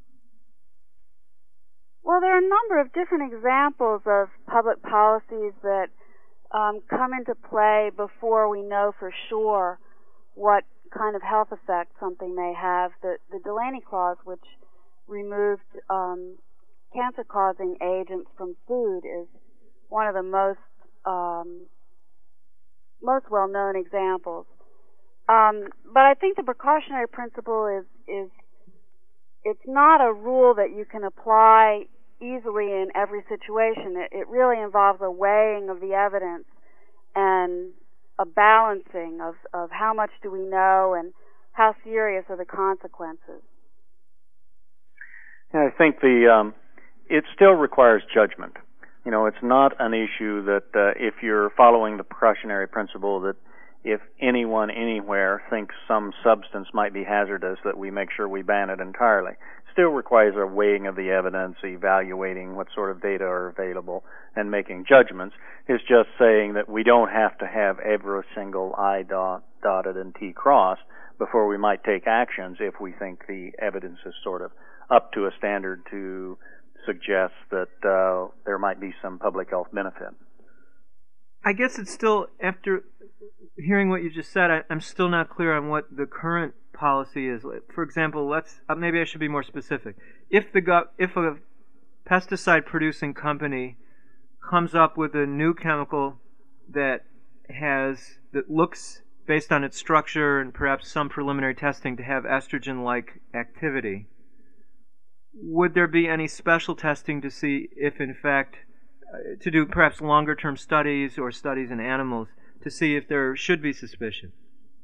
Well, there are a number of different examples of public policies that um, come into play before we know for sure what kind of health effect something may have. The, the Delaney Clause, which removed um, cancer-causing agents from food, is one of the most um, most well-known examples. Um, but I think the precautionary principle is is it's not a rule that you can apply easily in every situation. It, it really involves a weighing of the evidence and a balancing of, of how much do we know and how serious are the consequences. I think the um, it still requires judgment. You know, it's not an issue that uh, if you're following the precautionary principle that if anyone anywhere thinks some substance might be hazardous, that we make sure we ban it entirely. Still requires a weighing of the evidence, evaluating what sort of data are available, and making judgments. It's just saying that we don't have to have every single I dot, dotted and T crossed before we might take actions if we think the evidence is sort of up to a standard to suggest that uh, there might be some public health benefit. I guess it's still, after hearing what you just said, I, I'm still not clear on what the current policy is. For example, let's uh, maybe I should be more specific. If the go- if a pesticide producing company comes up with a new chemical that has that looks, based on its structure and perhaps some preliminary testing, to have estrogen-like activity, would there be any special testing to see if, in fact, uh, to do perhaps longer-term studies or studies in animals to see if there should be suspicion?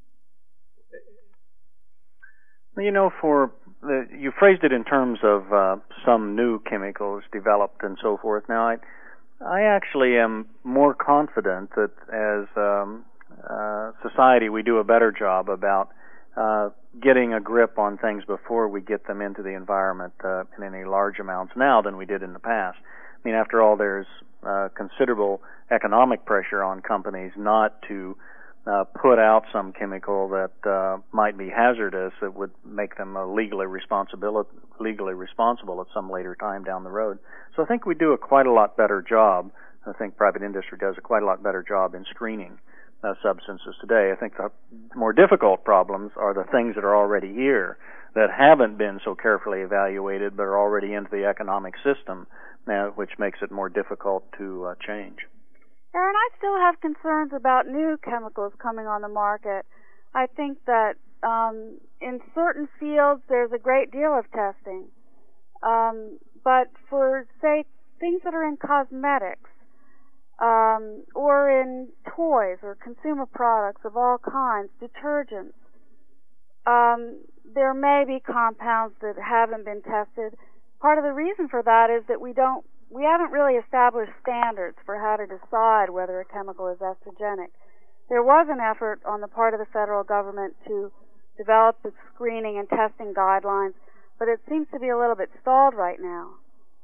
Well, you know, for the, you phrased it in terms of uh, some new chemicals developed and so forth. Now, I, I actually am more confident that as um, uh, society we do a better job about uh, getting a grip on things before we get them into the environment uh, in any large amounts now than we did in the past. I mean, after all, there's uh, considerable economic pressure on companies not to uh, put out some chemical that uh, might be hazardous that would make them uh, legally responsible legally responsible at some later time down the road. So I think we do a quite a lot better job. I think private industry does a quite a lot better job in screening uh, substances today. I think the more difficult problems are the things that are already here that haven't been so carefully evaluated but are already into the economic system now, which makes it more difficult to uh, change. Aaron, I still have concerns about new chemicals coming on the market. I think that um, in certain fields there's a great deal of testing. Um, but for, say, things that are in cosmetics um, or in toys or consumer products of all kinds, detergents, um, there may be compounds that haven't been tested. Part of the reason for that is that we don't We haven't really established standards for how to decide whether a chemical is estrogenic. There was an effort on the part of the federal government to develop the screening and testing guidelines, but it seems to be a little bit stalled right now.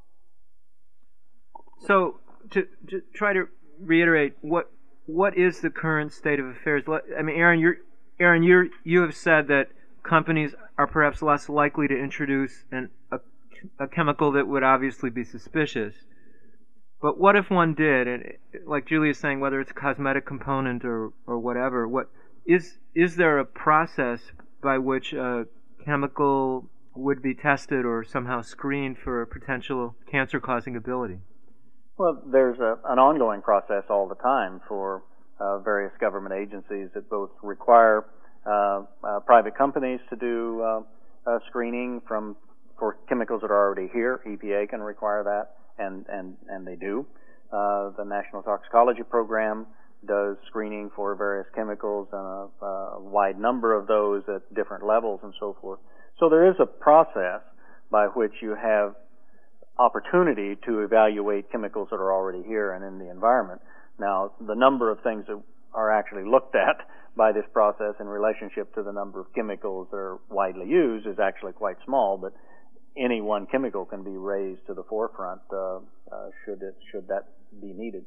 So, to, to try to reiterate, what what is the current state of affairs? I mean, Aaron, you're, Aaron, you you have said that companies are perhaps less likely to introduce an, a a chemical that would obviously be suspicious. But what if one did, and like Julia's saying, whether it's a cosmetic component or, or whatever, what is is there a process by which a chemical would be tested or somehow screened for a potential cancer-causing ability? Well, there's a, an ongoing process all the time for uh, various government agencies that both require uh, uh, private companies to do uh, uh, screening from for chemicals that are already here. E P A can require that, and, and, and they do. Uh, the National Toxicology Program does screening for various chemicals, and a, a wide number of those at different levels and so forth. So there is a process by which you have opportunity to evaluate chemicals that are already here and in the environment. Now, the number of things that are actually looked at by this process in relationship to the number of chemicals that are widely used is actually quite small, but any one chemical can be raised to the forefront uh, uh, should it should that be needed.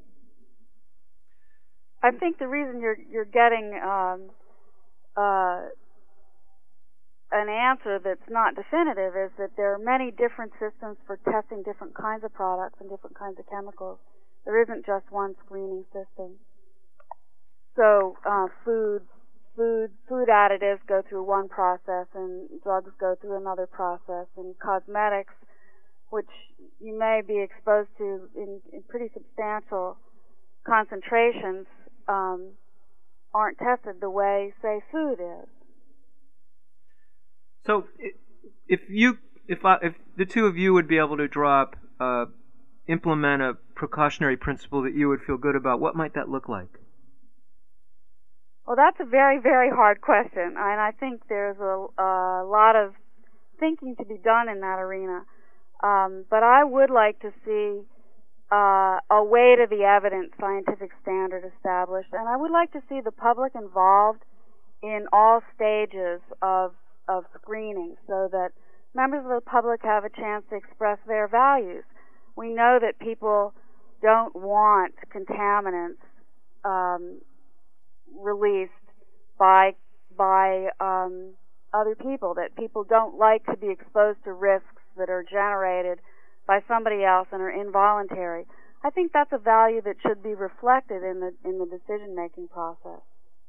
I think the reason you're you're getting um, uh, an answer that's not definitive is that there are many different systems for testing different kinds of products and different kinds of chemicals. There isn't just one screening system. So uh, foods. Food, food additives go through one process, and drugs go through another process, and cosmetics, which you may be exposed to in, in pretty substantial concentrations, um, aren't tested the way, say, food is. So, if you, if I, if the two of you would be able to draw up, uh, implement a precautionary principle that you would feel good about, what might that look like? Well, that's a very, very hard question, and I think there's a, a lot of thinking to be done in that arena. Um, but I would like to see uh, a weight of the evidence scientific standard established, and I would like to see the public involved in all stages of of screening so that members of the public have a chance to express their values. We know that people don't want contaminants um, released by by um, other people, that people don't like to be exposed to risks that are generated by somebody else and are involuntary. I think that's a value that should be reflected in the in the decision-making process.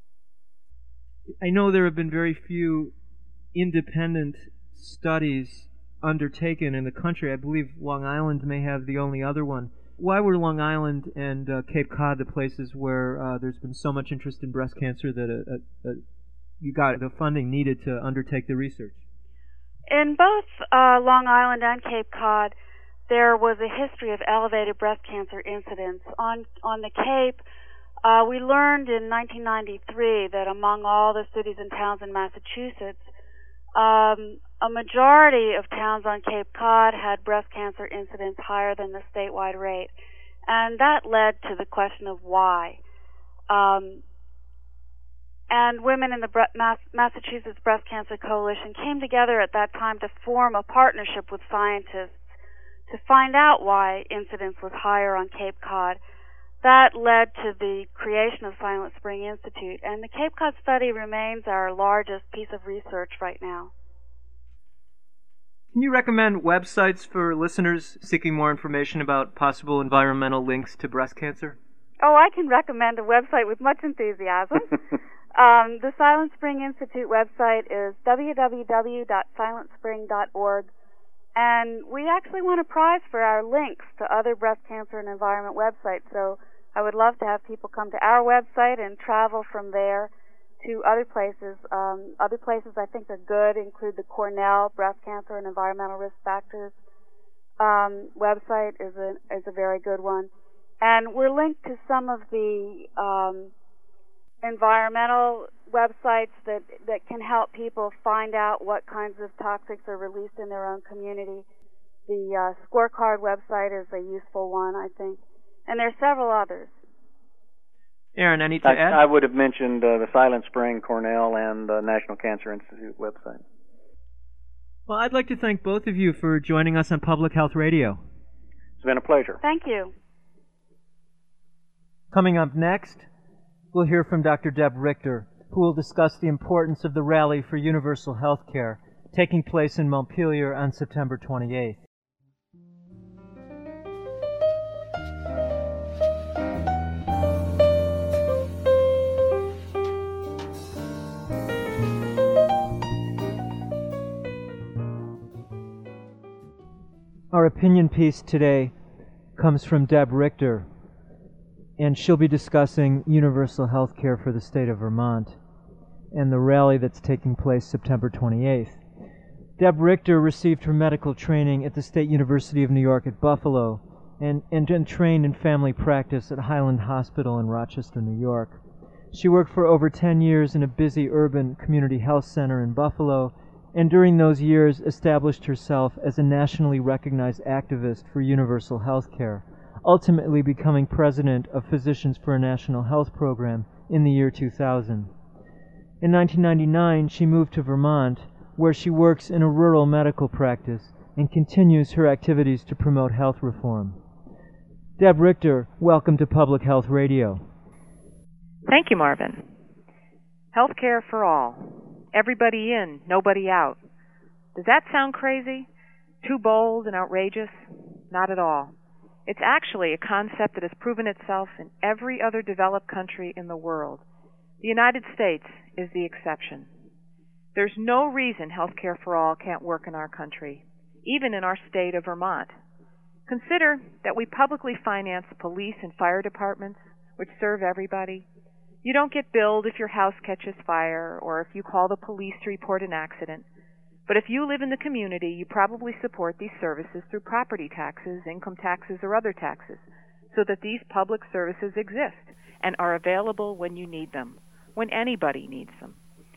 I know there have been very few independent studies undertaken in the country. I believe Long Island may have the only other one. Why were Long Island and uh, Cape Cod the places where uh, there's been so much interest in breast cancer that a, a, a, you got the funding needed to undertake the research? In both uh, Long Island and Cape Cod, there was a history of elevated breast cancer incidence. On on the Cape, uh, we learned in nineteen ninety-three that among all the cities and towns in Massachusetts, um, a majority of towns on Cape Cod had breast cancer incidence higher than the statewide rate. And that led to the question of why. Um, and women in the Bre- Mass- Massachusetts Breast Cancer Coalition came together at that time to form a partnership with scientists to find out why incidence was higher on Cape Cod. That led to the creation of Silent Spring Institute, and the Cape Cod study remains our largest piece of research right now. Can you recommend websites for listeners seeking more information about possible environmental links to breast cancer? Oh, I can recommend a website with much enthusiasm. um, the Silent Spring Institute website is w w w dot silent spring dot org, and we actually won a prize for our links to other breast cancer and environment websites, so I would love to have people come to our website and travel from there to other places. Um, other places I think are good include the Cornell Breast Cancer and Environmental Risk Factors um, website is a is a very good one, and we're linked to some of the um, environmental websites that that can help people find out what kinds of toxics are released in their own community. The uh, Scorecard website is a useful one, I think, and there are several others. Aaron, any to I, add? I would have mentioned uh, the Silent Spring, Cornell, and the National Cancer Institute website. Well, I'd like to thank both of you for joining us on Public Health Radio. It's been a pleasure. Thank you. Coming up next, we'll hear from Doctor Deb Richter, who will discuss the importance of the Rally for Universal Health Care taking place in Montpelier on September twenty-eighth. Our opinion piece today comes from Deb Richter, and she'll be discussing universal health care for the state of Vermont and the rally that's taking place September twenty-eighth. Deb Richter received her medical training at the State University of New York at Buffalo and, and, and trained in family practice at Highland Hospital in Rochester, New York. She worked for over ten years in a busy urban community health center in Buffalo, and during those years established herself as a nationally recognized activist for universal health care, ultimately becoming president of Physicians for a National Health Program in the year two thousand. In nineteen ninety-nine, she moved to Vermont, where she works in a rural medical practice and continues her activities to promote health reform. Deb Richter, welcome to Public Health Radio. Thank you, Marvin. Healthcare for all. Everybody in, nobody out. Does that sound crazy? Too bold and outrageous? Not at all. It's actually a concept that has proven itself in every other developed country in the world. The United States is the exception. There's no reason healthcare for all can't work in our country, even in our state of Vermont. Consider that we publicly finance police and fire departments, which serve everybody. You don't get billed if your house catches fire or if you call the police to report an accident. But if you live in the community, you probably support these services through property taxes, income taxes, or other taxes, so that these public services exist and are available when you need them, when anybody needs them.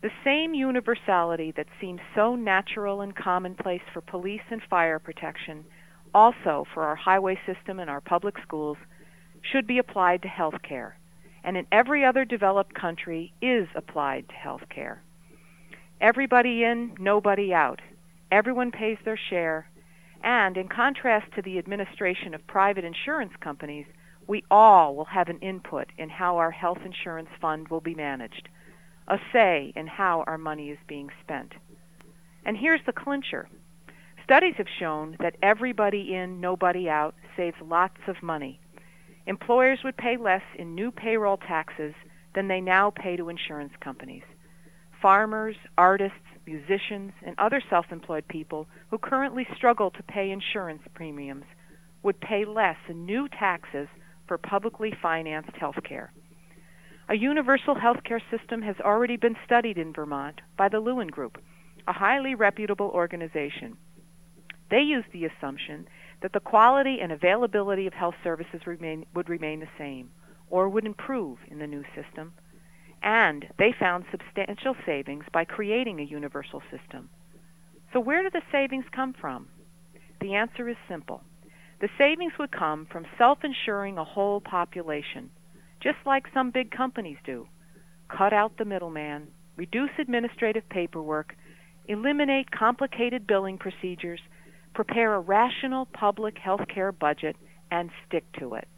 The same universality that seems so natural and commonplace for police and fire protection, also for our highway system and our public schools, should be applied to health care, and in every other developed country is applied to health care. Everybody in, nobody out. Everyone pays their share, and in contrast to the administration of private insurance companies, we all will have an input in how our health insurance fund will be managed, a say in how our money is being spent. And here's the clincher. Studies have shown that everybody in, nobody out saves lots of money. Employers would pay less in new payroll taxes than they now pay to insurance companies. Farmers, artists, musicians, and other self-employed people who currently struggle to pay insurance premiums would pay less in new taxes for publicly financed health care. A universal health care system has already been studied in Vermont by the Lewin Group, a highly reputable organization. They used the assumption that the quality and availability of health services remain, would remain the same or would improve in the new system, and they found substantial savings by creating a universal system. So where do the savings come from? The answer is simple. The savings would come from self-insuring a whole population, just like some big companies do. Cut out the middleman, reduce administrative paperwork, eliminate complicated billing procedures, prepare a rational public health care budget, and stick to it.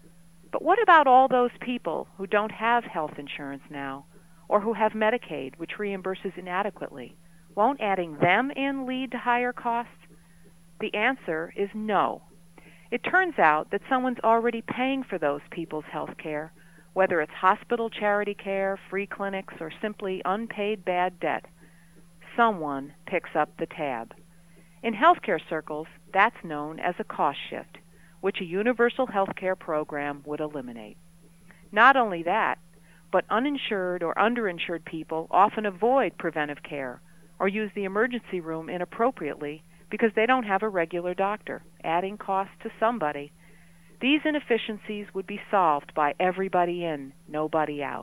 But what about all those people who don't have health insurance now, or who have Medicaid, which reimburses inadequately? Won't adding them in lead to higher costs? The answer is no. It turns out that someone's already paying for those people's health care, whether it's hospital charity care, free clinics, or simply unpaid bad debt. Someone picks up the tab. In healthcare circles, that's known as a cost shift, which a universal health care program would eliminate. Not only that, but uninsured or underinsured people often avoid preventive care or use the emergency room inappropriately because they don't have a regular doctor, adding costs to somebody. These inefficiencies would be solved by everybody in, nobody out.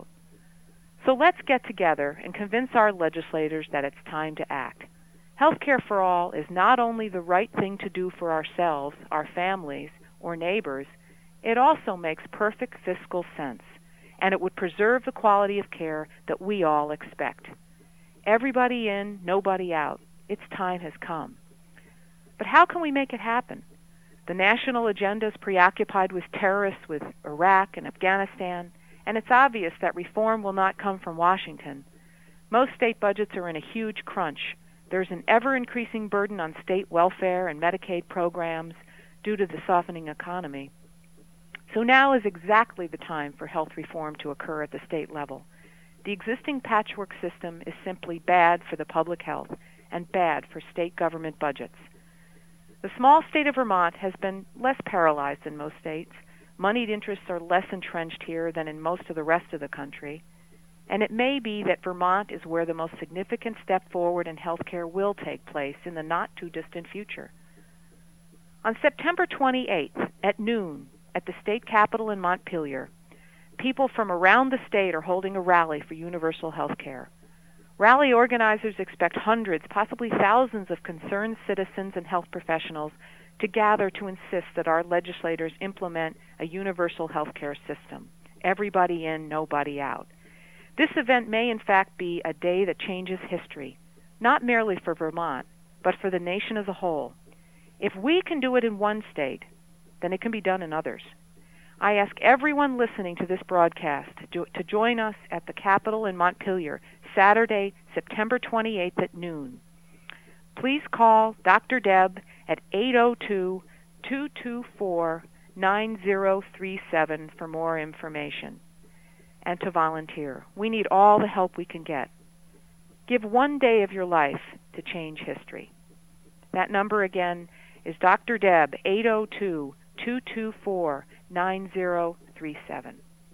So let's get together and convince our legislators that it's time to act. Healthcare for all is not only the right thing to do for ourselves, our families, or neighbors, it also makes perfect fiscal sense, and it would preserve the quality of care that we all expect. Everybody in, nobody out. Its time has come. But how can we make it happen? The national agenda is preoccupied with terrorists, with Iraq and Afghanistan, and it's obvious that reform will not come from Washington. Most state budgets are in a huge crunch. There's an ever-increasing burden on state welfare and Medicaid programs due to the softening economy. So now is exactly the time for health reform to occur at the state level. The existing patchwork system is simply bad for the public health and bad for state government budgets. The small state of Vermont has been less paralyzed than most states. Moneyed interests are less entrenched here than in most of the rest of the country. And it may be that Vermont is where the most significant step forward in healthcare will take place in the not-too-distant future. On September twenty-eighth at noon at the state capitol in Montpelier, people from around the state are holding a rally for universal health care. Rally organizers expect hundreds, possibly thousands of concerned citizens and health professionals to gather to insist that our legislators implement a universal health care system. Everybody in, nobody out. This event may in fact be a day that changes history, not merely for Vermont, but for the nation as a whole. If we can do it in one state, then it can be done in others. I ask everyone listening to this broadcast to, to join us at the Capitol in Montpelier, Saturday, September twenty-eighth at noon. Please call Doctor Deb at eight oh two, two two four, nine oh three seven for more information and to volunteer. We need all the help we can get. Give one day of your life to change history. That number again is Doctor Deb, eight oh two, two two four, nine oh three seven.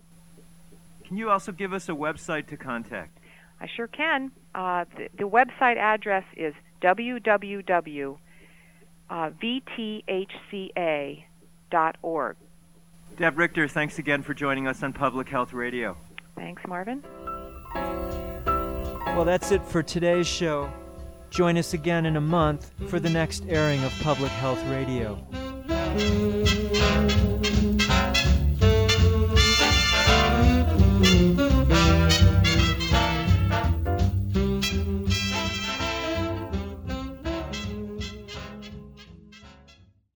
Can you also give us a website to contact? I sure can. Uh, the, the website address is w w w dot v t h c a dot org. Deb Richter, thanks again for joining us on Public Health Radio. Thanks, Marvin. Well, that's it for today's show. Join us again in a month for the next airing of Public Health Radio.